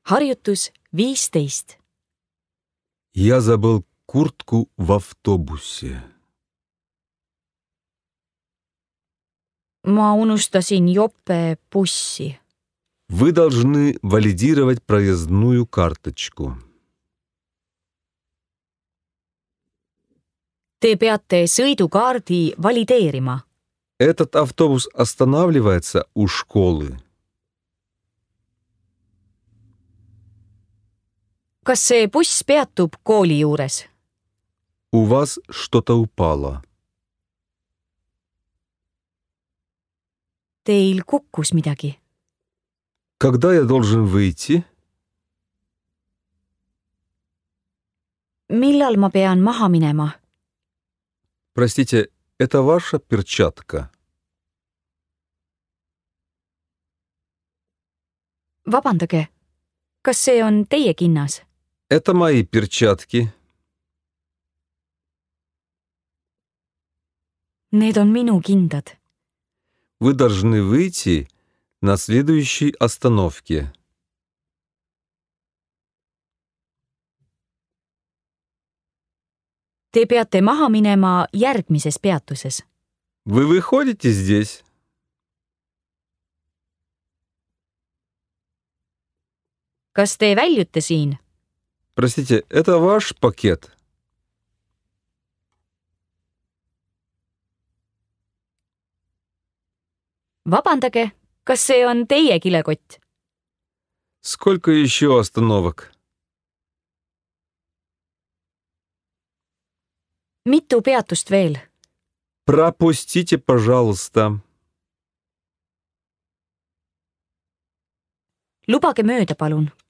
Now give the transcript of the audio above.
Harjutus 15. Я забыл куртку в автобусе. Ma unustasin jope bussi. Вы должны валидировать проездную карточку. Te peate sõidukaardi valideerima. Этот автобус останавливается у школы. Kas see buss peatub kooli juures? У вас что-то упало. Teil kukkus midagi. Когда я должен выйти? Millal ma pean maha minema? Простите, это ваша перчатка? Vabandage, kas see on teie kinnas? Это мои перчатки. Need on minu kindad. Вы должны выйти на следующей остановке. Te peate maha minema järgmises peatuses. Вы выходите здесь? Kas te väljute siin? Простите, это ваш пакет? Vabandage, kas see on teie kilekott? Сколько еще остановок? Mitu peatust veel? Пропустите, пожалуйста. Lubage mööda, palun.